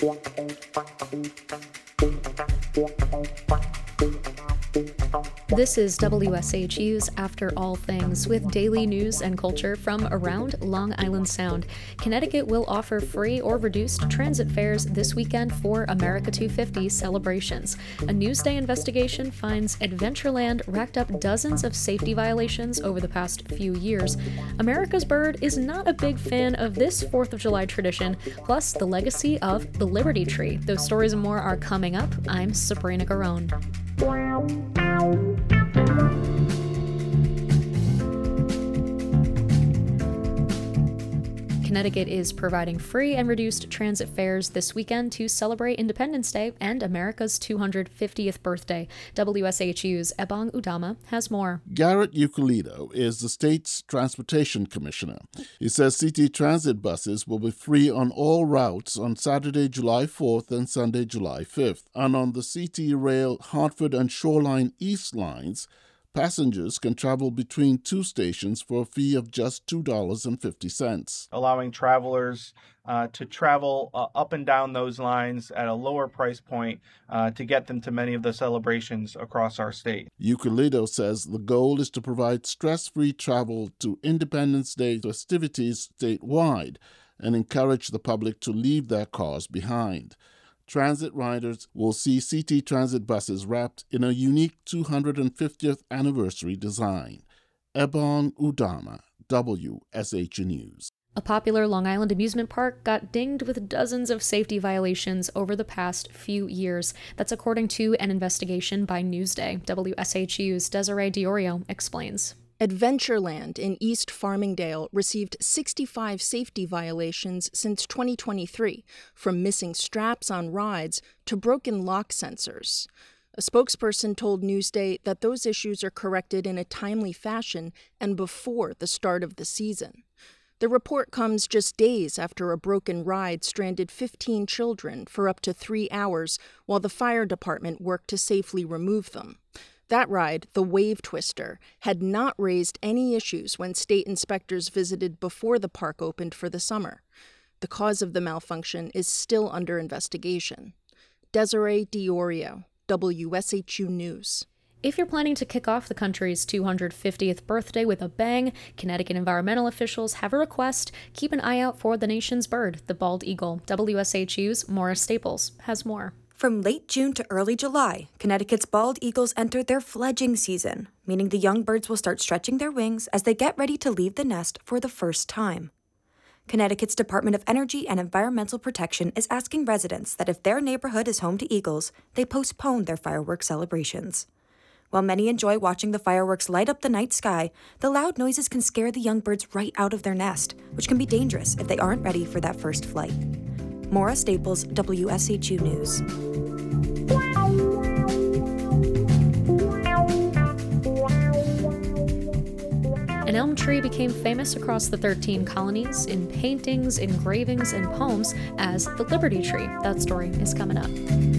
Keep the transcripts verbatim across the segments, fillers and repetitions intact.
This is W S H U's After All Things, with daily news and culture from around Long Island Sound. Connecticut will offer free or reduced transit fares this weekend for America two fifty celebrations. A Newsday investigation finds Adventureland racked up dozens of safety violations over the past few years. America's Bird is not a big fan of this fourth of July tradition, plus the legacy of the Liberty Tree. Those stories and more are coming up. I'm Sabrina Garone. Connecticut is providing free and reduced transit fares this weekend to celebrate Independence Day and America's two hundred fiftieth birthday. W S H U's Ebong Udama has more. Garrett Euclido is the state's transportation commissioner. He says C T Transit buses will be free on all routes on Saturday, July fourth and Sunday, July fifth. And on the C T Rail Hartford and Shoreline East lines, passengers can travel between two stations for a fee of just two dollars and fifty cents. Allowing travelers uh, to travel uh, up and down those lines at a lower price point uh, to get them to many of the celebrations across our state. Euclido says the goal is to provide stress-free travel to Independence Day festivities statewide and encourage the public to leave their cars behind. Transit riders will see C T Transit buses wrapped in a unique two hundred fiftieth anniversary design. Ebong Udama, W S H U News. A popular Long Island amusement park got dinged with dozens of safety violations over the past few years. That's according to an investigation by Newsday. W S H U's Desiree Diorio explains. Adventureland in East Farmingdale received sixty-five safety violations since twenty twenty-three, from missing straps on rides to broken lock sensors. A spokesperson told Newsday that those issues are corrected in a timely fashion and before the start of the season. The report comes just days after a broken ride stranded fifteen children for up to three hours while the fire department worked to safely remove them. That ride, the Wave Twister, had not raised any issues when state inspectors visited before the park opened for the summer. The cause of the malfunction is still under investigation. Desiree Diorio, W S H U News. If you're planning to kick off the country's two hundred fiftieth birthday with a bang, Connecticut environmental officials have a request. Keep an eye out for the nation's bird, the bald eagle. W S H U's Morris Staples has more. From late June to early July, Connecticut's bald eagles enter their fledging season, meaning the young birds will start stretching their wings as they get ready to leave the nest for the first time. Connecticut's Department of Energy and Environmental Protection is asking residents that if their neighborhood is home to eagles, they postpone their fireworks celebrations. While many enjoy watching the fireworks light up the night sky, the loud noises can scare the young birds right out of their nest, which can be dangerous if they aren't ready for that first flight. Maura Staples, W S H U News. An elm tree became famous across the thirteen colonies in paintings, engravings, and poems as the Liberty Tree. That story is coming up.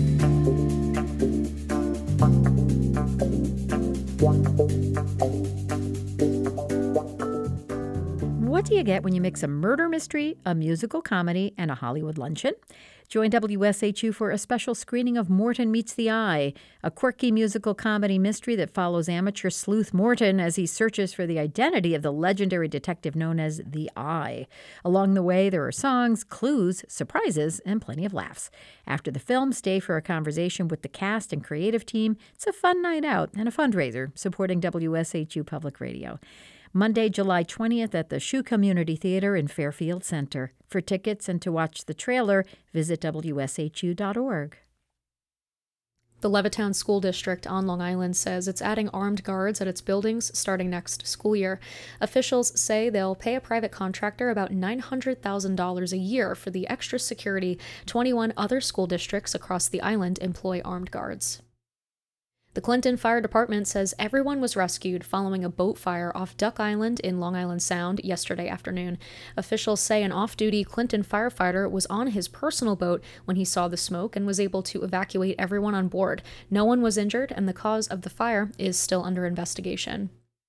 What do you get when you mix a murder mystery, a musical comedy, and a Hollywood luncheon? Join W S H U for a special screening of Morton Meets the Eye, a quirky musical comedy mystery that follows amateur sleuth Morton as he searches for the identity of the legendary detective known as the Eye. Along the way, there are songs, clues, surprises, and plenty of laughs. After the film, stay for a conversation with the cast and creative team. It's a fun night out and a fundraiser supporting W S H U Public Radio. Monday, July twentieth at the Shoe Community Theater in Fairfield Center. For tickets and to watch the trailer, visit W S H U dot org. The Levittown School District on Long Island says it's adding armed guards at its buildings starting next school year. Officials say they'll pay a private contractor about nine hundred thousand dollars a year for the extra security. twenty-one other school districts across the island employ armed guards. The Clinton Fire Department says everyone was rescued following a boat fire off Duck Island in Long Island Sound yesterday afternoon. Officials say an off-duty Clinton firefighter was on his personal boat when he saw the smoke and was able to evacuate everyone on board. No one was injured, and the cause of the fire is still under investigation.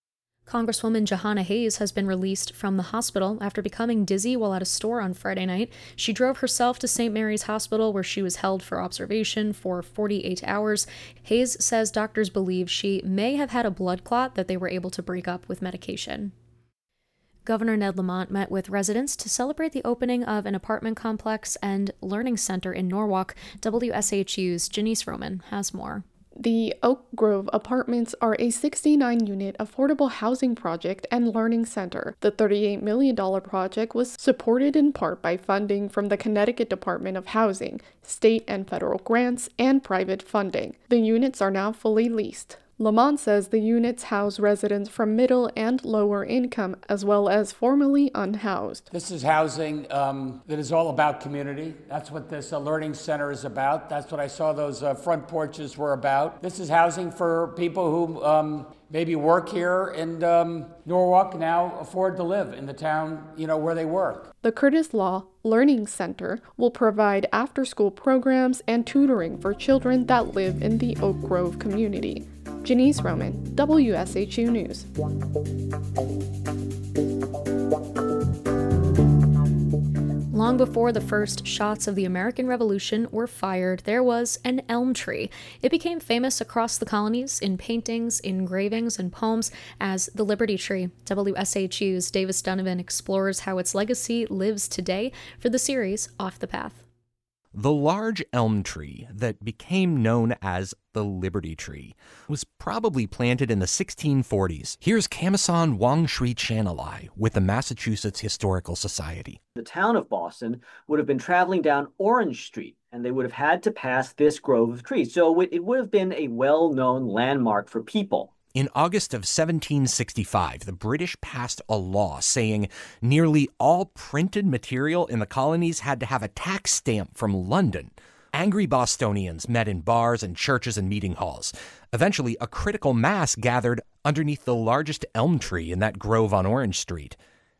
Congresswoman Jahana Hayes has been released from the hospital after becoming dizzy while at a store on Friday night. She drove herself to Saint Mary's Hospital, where she was held for observation for forty-eight hours. Hayes says doctors believe she may have had a blood clot that they were able to break up with medication. Governor Ned Lamont met with residents to celebrate the opening of an apartment complex and learning center in Norwalk. W S H U's Janice Roman has more. The Oak Grove Apartments are a sixty-nine unit affordable housing project and learning center. The thirty-eight million dollars project was supported in part by funding from the Connecticut Department of Housing, state and federal grants, and private funding. The units are now fully leased. Lamont says the units house residents from middle and lower income, as well as formerly unhoused. This is housing um, that is all about community. That's what this uh, learning center is about. That's what I saw those uh, front porches were about. This is housing for people who um, maybe work here in um, Norwalk, now afford to live in the town, you know, where they work. The Curtis Law Learning Center will provide after-school programs and tutoring for children that live in the Oak Grove community. Janice Roman, W S H U News. Long before the first shots of the American Revolution were fired, there was an elm tree. It became famous across the colonies in paintings, engravings, and poems as the Liberty Tree. W S H U's Davis Donovan explores how its legacy lives today for the series Off the Path. The large elm tree that became known as the Liberty Tree was probably planted in the sixteen forties. Here's Kamasan Wangshri Chanalai with the Massachusetts Historical Society. The town of Boston would have been traveling down Orange Street, and they would have had to pass this grove of trees. So it would have been a well-known landmark for people. In August of seventeen sixty-five, the British passed a law saying nearly all printed material in the colonies had to have a tax stamp from London. Angry Bostonians met in bars and churches and meeting halls. Eventually, a critical mass gathered underneath the largest elm tree in that grove on Orange Street.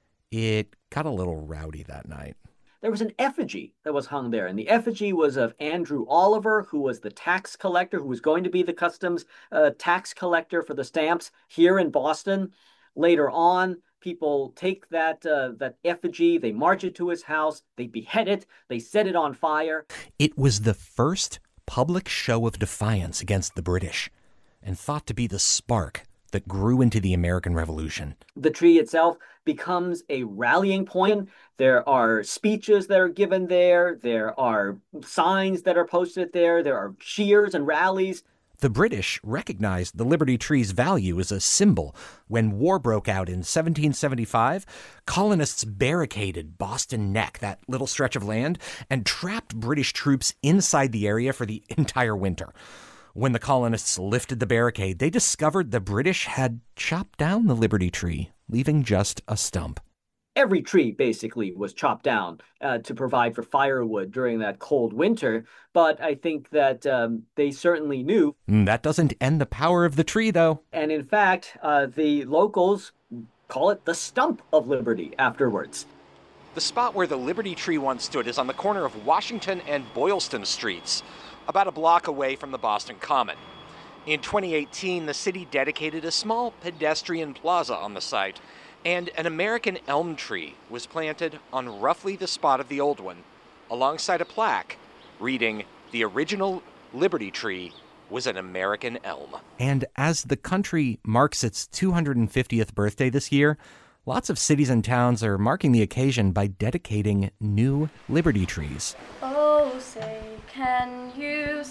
It got a little rowdy that night. There was an effigy that was hung there, and the effigy was of Andrew Oliver, who was the tax collector, who was going to be the customs uh, tax collector for the stamps here in Boston. Later on, people take that uh, that effigy, they march it to his house, they behead it, they set it on fire. It was the first public show of defiance against the British, and thought to be the spark that grew into the American Revolution. The tree itself becomes a rallying point. There are speeches that are given there. There are signs that are posted there. There are cheers and rallies. The British recognized the Liberty Tree's value as a symbol. When war broke out in seventeen seventy-five, colonists barricaded Boston Neck, that little stretch of land, and trapped British troops inside the area for the entire winter. When the colonists lifted the barricade, they discovered the British had chopped down the Liberty Tree, leaving just a stump. Every tree basically was chopped down uh, to provide for firewood during that cold winter. But I think that um, they certainly knew. That doesn't end the power of the tree, though. And in fact, uh, the locals call it the stump of liberty afterwards. The spot where the Liberty Tree once stood is on the corner of Washington and Boylston Streets, about a block away from the Boston Common. In twenty eighteen, the city dedicated a small pedestrian plaza on the site, and an American elm tree was planted on roughly the spot of the old one, alongside a plaque reading, "The original Liberty Tree was an American elm." And as the country marks its two hundred fiftieth birthday this year, lots of cities and towns are marking the occasion by dedicating new Liberty trees. Oh, say, can you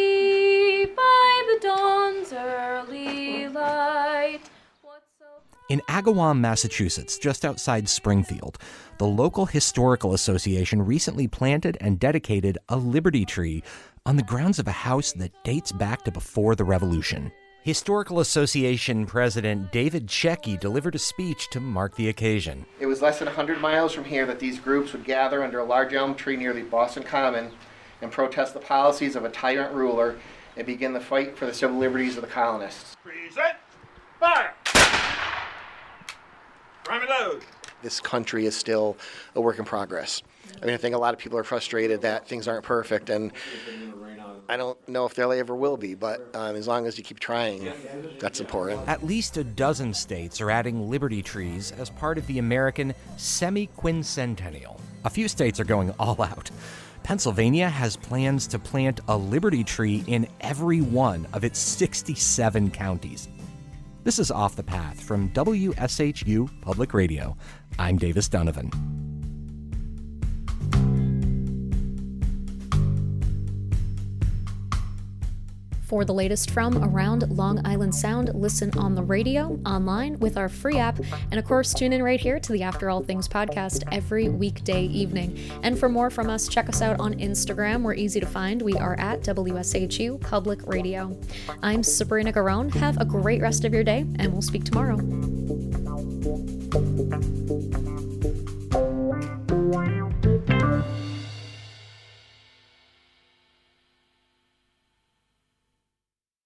see by the dawn's early light? In Agawam, Massachusetts, just outside Springfield, the local historical association recently planted and dedicated a Liberty Tree on the grounds of a house that dates back to before the Revolution. Historical Association President David Checky delivered a speech to mark the occasion. It was less than one hundred miles from here that these groups would gather under a large elm tree near the Boston Common and protest the policies of a tyrant ruler and begin the fight for the civil liberties of the colonists. Present. Fire! Prime and load. This country is still a work in progress. I mean, I think a lot of people are frustrated that things aren't perfect, and I don't know if there ever will be, but um, as long as you keep trying, that's important. At least a dozen states are adding Liberty trees as part of the American semi-quincentennial. A few states are going all out. Pennsylvania has plans to plant a Liberty tree in every one of its sixty-seven counties. This is Off the Path from W S H U Public Radio. I'm Davis Donovan. For the latest from around Long Island Sound, listen on the radio, online, with our free app, and of course, tune in right here to the After All Things podcast every weekday evening. And for more from us, check us out on Instagram. We're easy to find. We are at W S H U Public Radio. I'm Sabrina Garone. Have a great rest of your day, and we'll speak tomorrow.